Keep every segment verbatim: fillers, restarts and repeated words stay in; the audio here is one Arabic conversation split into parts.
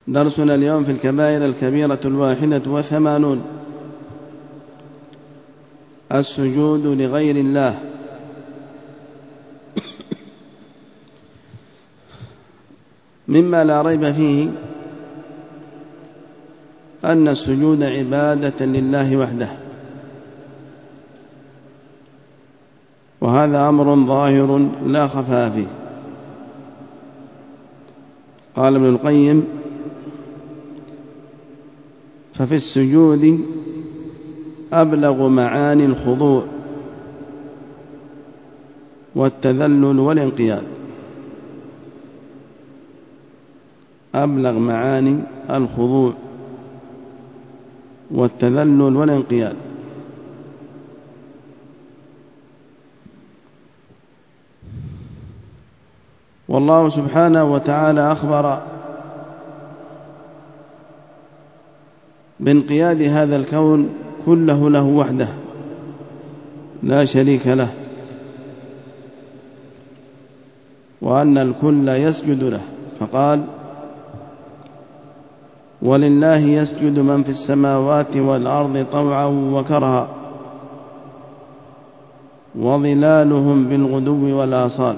درسنا اليوم في الكبائر الكبيرة الواحدة وثمانون: السجود لغير الله. مما لا ريب فيه أن السجود عبادة لله وحده، وهذا أمر ظاهر لا خفاء فيه. قال ابن القيم: ففي السجود أبلغ معاني الخضوع والتذلل والانقياد. أبلغ معاني الخضوع والتذلل والانقياد. والله سبحانه وتعالى أخبر بانقياد هذا الكون كله له وحده لا شريك له، وأن الكل يسجد له، فقال: ولله يسجد من في السماوات والأرض طوعا وكرها وظلالهم بالغدو والآصال.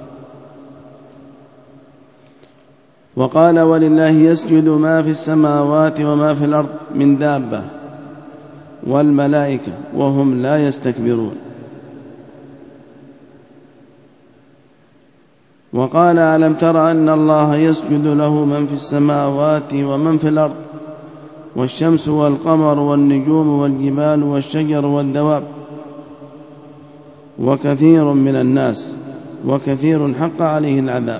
وقال: ولله يسجد ما في السماوات وما في الأرض من دابة والملائكة وهم لا يستكبرون. وقال: ألم تر أن الله يسجد له من في السماوات ومن في الأرض والشمس والقمر والنجوم والجبال والشجر والدواب وكثير من الناس وكثير حق عليه العذاب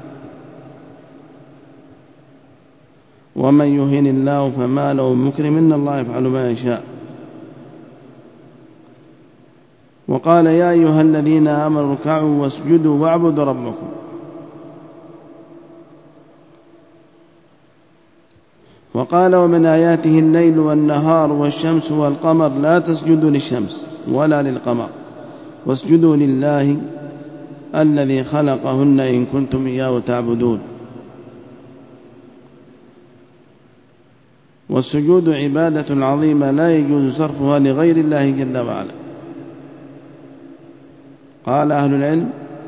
ومن يهن الله فما له من مكرم إن الله يفعل ما يشاء. وقال: يا أيها الذين آمنوا اركعوا واسجدوا واعبدوا ربكم. وقال: ومن آياته الليل والنهار والشمس والقمر لا تسجدوا للشمس ولا للقمر واسجدوا لله الذي خلقهن إن كنتم إياه تعبدون. والسجود عبادة عظيمة لا يجوز صرفها لغير الله جل وعلا. قال أهل العلم: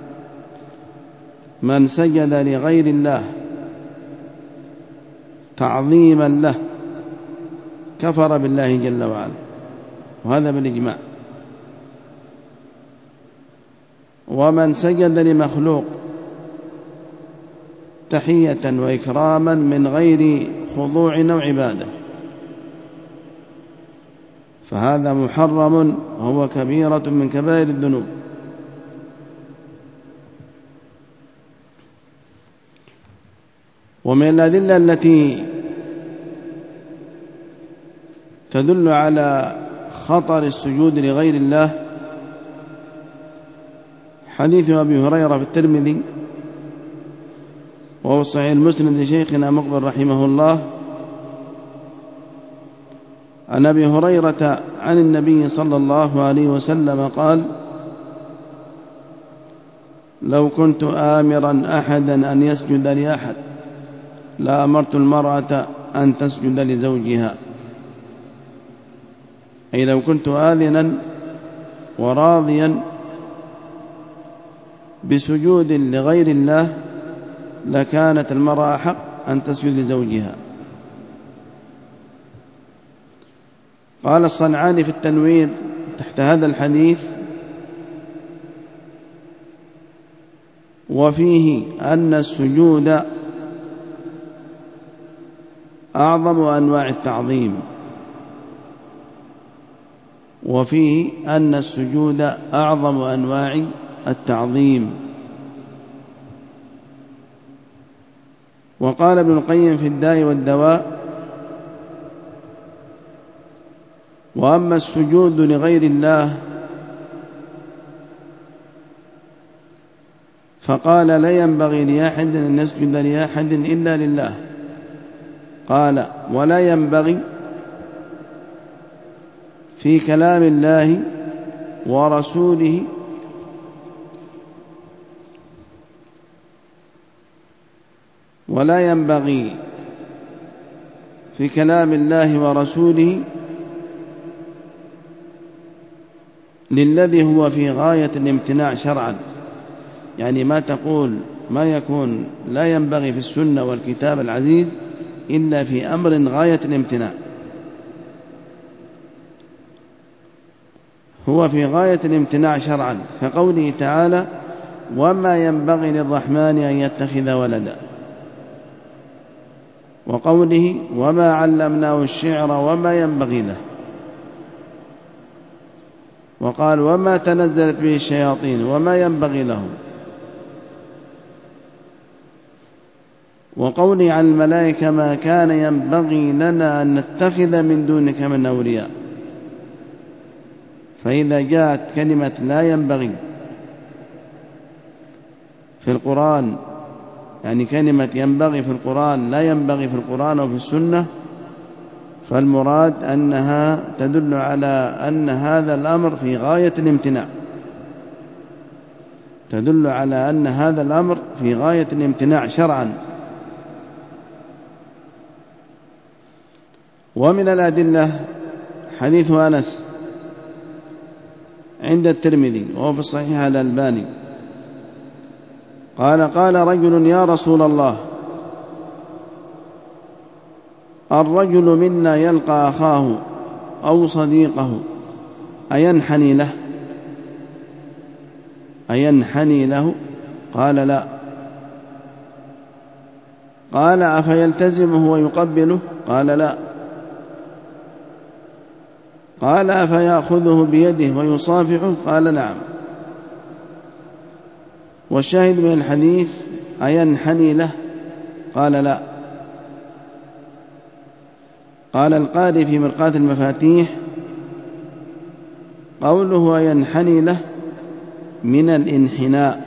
من سجد لغير الله تعظيما له كفر بالله جل وعلا، وهذا بالإجماع. ومن سجد لمخلوق تحية وإكراما من غير خضوع أو عبادة فهذا محرم وهو كبيرة من كبائر الذنوب. ومن الأدلة التي تدل على خطر السجود لغير الله حديث أبي هريرة في الترمذي وهو صحيح المسند لشيخنا مقبل رحمه الله عن أبي هريرة عن النبي صلى الله عليه وسلم قال: لو كنت آمرا أحدا أن يسجد لأحد لأمرت المرأة أن تسجد لزوجها. أي لو كنت آذنا وراضيا بسجود لغير الله لكانت المرأة حق أن تسجد لزوجها. قال الصنعاني في التنوير تحت هذا الحديث: وفيه أن السجود أعظم أنواع التعظيم وفيه أن السجود أعظم أنواع التعظيم. وقال ابن القيم في الداء والدواء: وأما السجود لغير الله فقال: لا ينبغي لأحد أن يسجد لأحد إلا لله. قال: ولا ينبغي في كلام الله ورسوله ولا ينبغي في كلام الله ورسوله للذي هو في غاية الامتناع شرعا، يعني ما تقول ما يكون لا ينبغي في السنة والكتاب العزيز إلا في أمر غاية الامتناع، هو في غاية الامتناع شرعا، كقوله تعالى وما ينبغي للرحمن أن يتخذ ولدا، وقوله وما علمناه الشعر وما ينبغي له، وقال وما تنزلت به الشياطين وما ينبغي لهم، وقوله عن الملائكة ما كان ينبغي لنا أن نتخذ من دونك من أولياء. فإذا جاءت كلمة لا ينبغي في القرآن، يعني كلمة ينبغي في القرآن لا ينبغي في القرآن أو في السنة، فالمراد أنها تدل على أن هذا الأمر في غاية الامتناع، تدل على أن هذا الأمر في غاية الامتناع شرعا. ومن الأدلة حديث أنس عند الترمذي وهو في الصحيح الألباني قال قال رجل يا رسول الله الرجل منا يلقى أخاه أو صديقه أينحني له أينحني له قال لا. قال أفيلتزمه ويقبله قال لا. قال أفيأخذه بيده ويصافحه قال نعم. والشاهد من الحديث أينحني له قال لا. قال القاري في مرقاة المفاتيح قوله أينحني له من الانحناء،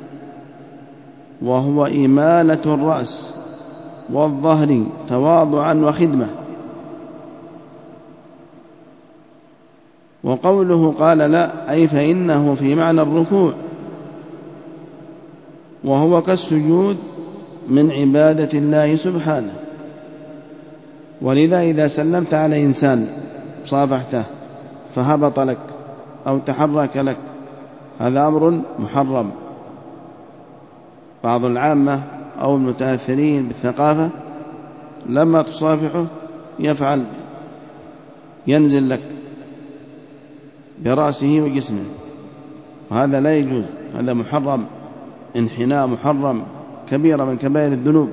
وهو إمالة الرأس والظهر تواضعا وخدمة. وقوله قال لا أي فإنه في معنى الركوع، وهو كالسجود من عبادة الله سبحانه. ولذا إذا سلمت على إنسان صافحته فهبط لك أو تحرك لك هذا أمر محرم. بعض العامة أو المتأثرين بالثقافة لما تصافحه يفعل ينزل لك برأسه وجسمه، وهذا لا يجوز، هذا محرم، انحناء محرم، كبيرة من كبائر الذنوب.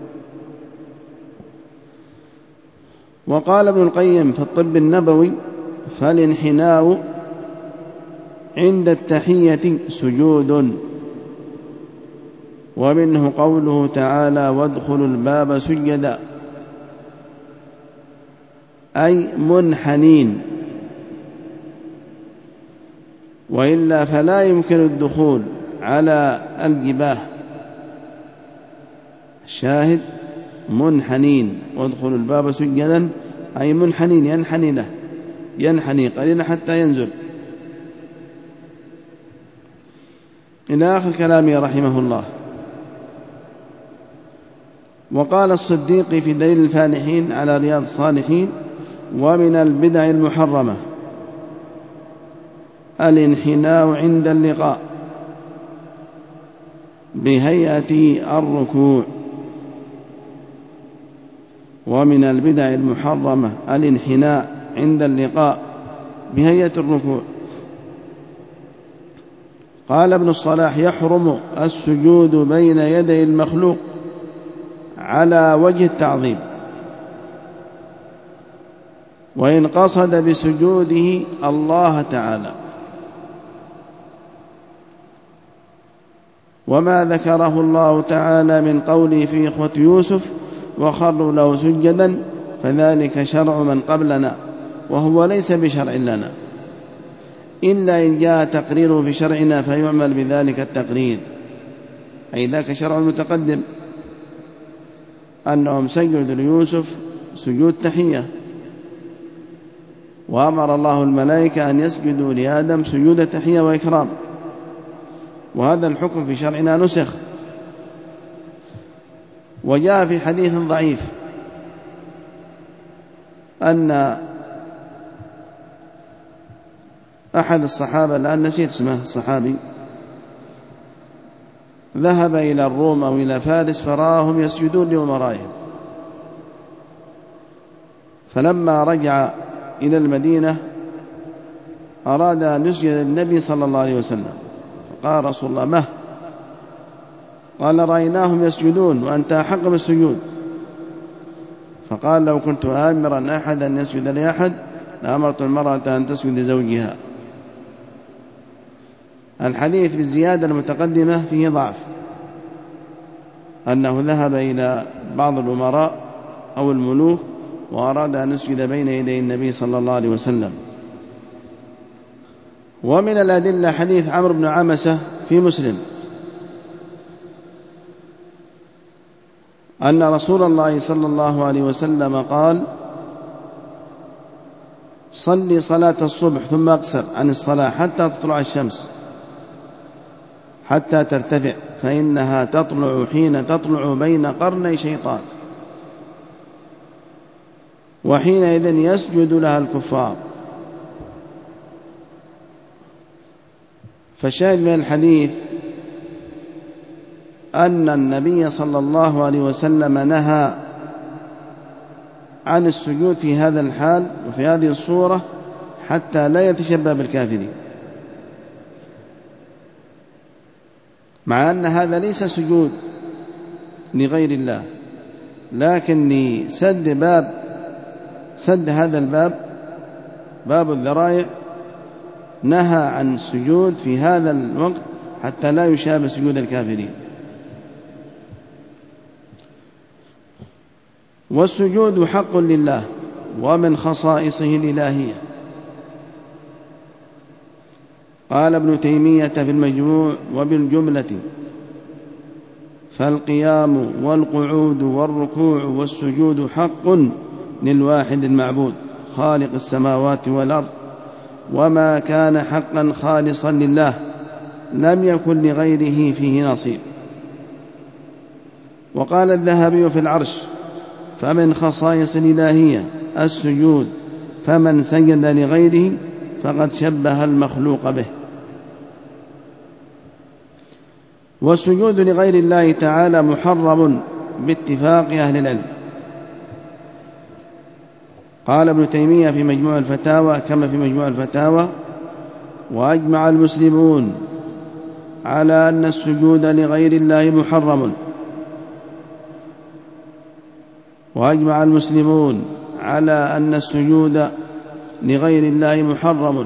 وقال ابن القيم في الطب النبوي فالانحناء عند التحية سجود. ومنه قوله تعالى وادخلوا الباب سجدا أي منحنين، وإلا فلا يمكن الدخول على الجباه. الشاهد منحنين وادخلوا الباب سجدا أي منحنين، ينحني له ينحني قليلا حتى ينزل إلى آخر كلامه رحمه الله. وقال الصديق في دليل الفالحين على رياض الصالحين ومن البدع المحرمة الانحناء عند اللقاء بهيئة الركوع. ومن البدع المحرمة الانحناء عند اللقاء بهيئة الركوع. قال ابن الصلاح يحرم السجود بين يدي المخلوق على وجه التعظيم، وإن قصد بسجوده الله تعالى. وما ذكره الله تعالى من قوله في إخوة يوسف وخروا له سجدا فذلك شرع من قبلنا، وهو ليس بشرع لنا إلا إن جاء تقريره في شرعنا فيعمل بذلك التقرير، أي ذاك شرع المتقدم أنهم سجدوا ليوسف سجود تحية، وأمر الله الملائكة أن يسجدوا لآدم سجود تحية وإكرام، وهذا الحكم في شرعنا نسخ. وجاء في حديث ضعيف أن أحد الصحابة، الآن نسيت اسمه الصحابي، ذهب إلى الروم أو إلى فارس فراهم يسجدون لأمرائهم، فلما رجع إلى المدينة أراد أن يسجد للنبي صلى الله عليه وسلم، فقال رسول الله: مه؟ قال: رأيناهم يسجدون وأنت أحق بالسجود. فقال: لو كنت آمرا أحد أن يسجد لأحد لأمرت المرأة أن تسجد لزوجها. الحديث بالزيادة المتقدمة فيه ضعف، أنه ذهب إلى بعض الأمراء أو الملوك وأراد أن يسجد بين يدي النبي صلى الله عليه وسلم. ومن الأدلة حديث عمرو بن عمسة في مسلم أن رسول الله صلى الله عليه وسلم قال: صلي صلاة الصبح ثم اقصر عن الصلاة حتى تطلع الشمس حتى ترتفع، فإنها تطلع حين تطلع بين قرني شيطان، وحينئذ يسجد لها الكفار. فالشاهد من الحديث أن النبي صلى الله عليه وسلم نهى عن السجود في هذا الحال وفي هذه الصورة حتى لا يتشبه بالكافرين، مع أن هذا ليس سجود لغير الله، لكن لسد باب سد هذا الباب باب الذرائع نهى عن السجود في هذا الوقت حتى لا يشابه سجود الكافرين. والسجود حق لله ومن خصائصه الإلهية. قال ابن تيمية في المجموع: وبالجملة فالقيام والقعود والركوع والسجود حق للواحد المعبود خالق السماوات والأرض، وما كان حقا خالصا لله لم يكن لغيره فيه نصيب. وقال الذهبي في العرش: فمن خصائص الإلهية السجود، فمن سجد لغيره فقد شبه المخلوق به. والسجود لغير الله تعالى محرم باتفاق أهل العلم. قال ابن تيمية في مجموع الفتاوى كما في مجموع الفتاوى: وأجمع المسلمون على أن السجود لغير الله محرم وأجمع المسلمون على أن السجود لغير الله محرم.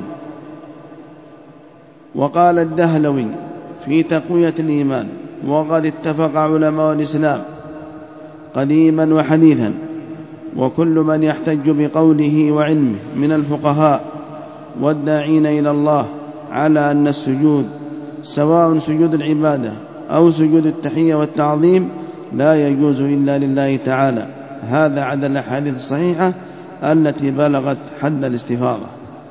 وقال الدهلوي في تقوية الإيمان: وقد اتفق علماء الإسلام قديما وحديثا وكل من يحتج بقوله وعلمه من الفقهاء والداعين إلى الله على أن السجود سواء سجود العبادة أو سجود التحية والتعظيم لا يجوز إلا لله تعالى. هذا عدا الأحاديث الصحيحة التي بلغت حد الاستفاضة.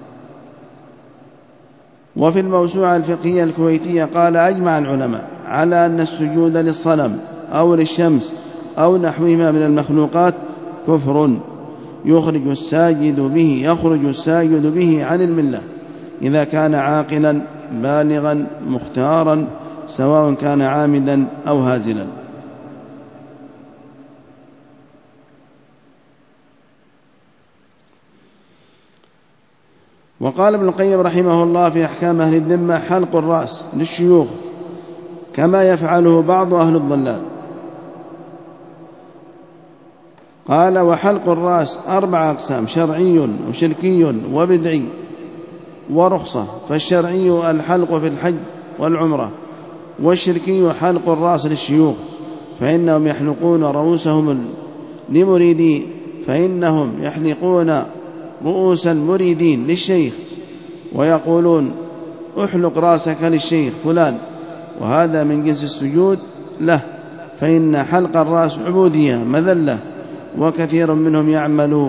وفي الموسوعة الفقهية الكويتية قال: أجمع العلماء على أن السجود للصنم أو للشمس أو نحوهما من المخلوقات كفر يخرج الساجد به يخرج الساجد به عن الملة إذا كان عاقلا بالغا مختارا سواء كان عامدا أو هازلا. وقال ابن القيم رحمه الله في أحكام أهل الذمة: حلق الرأس للشيوخ كما يفعله بعض أهل الضلال. قال: وحلق الرأس أربع أقسام: شرعي وشركي وبدعي ورخصة. فالشرعي الحلق في الحج والعمرة، والشركي حلق الرأس للشيوخ فإنهم يحلقون رؤوسهم لمريدين فإنهم يحلقون رؤوس المريدين للشيخ ويقولون: احلق رأسك للشيخ فلان، وهذا من جنس السجود له، فإن حلق الرأس عبودية مذلة. وكثير منهم يعمل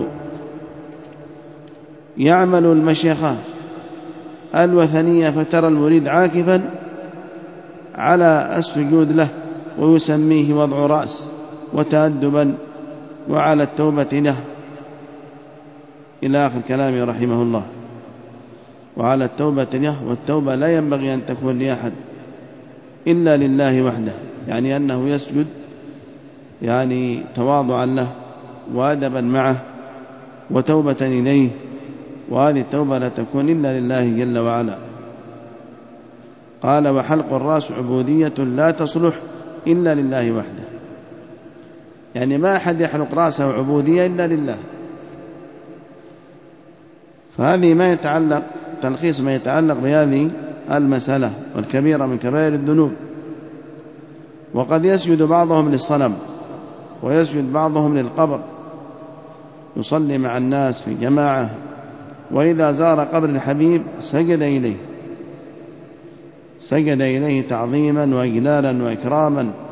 يعمل المشيخة الوثنية فترى المريد عاكفا على السجود له ويسميه وضع رأس وتأدبا وعلى التوبة له. إلى آخر كلامه رحمه الله. وعلى التوبة له، والتوبة لا ينبغي أن تكون لأحد إلا لله وحده، يعني أنه يسجد يعني تواضعا له وأدبا معه وتوبة إليه، وهذه التوبة لا تكون إلا لله جل وعلا. قال: وحلق الرأس عبودية لا تصلح إلا لله وحده، يعني ما أحد يحلق رأسه عبودية إلا لله. فهذه ما يتعلق تلخيص ما يتعلق بهذه المسألة، والكبيرة من كبائر الذنوب. وقد يسجد بعضهم للصنم، ويسجد بعضهم للقبر، يصلي مع الناس في جماعة، وإذا زار قبر الحبيب سجد إليه سجد إليه تعظيما وإجلالا وإكراما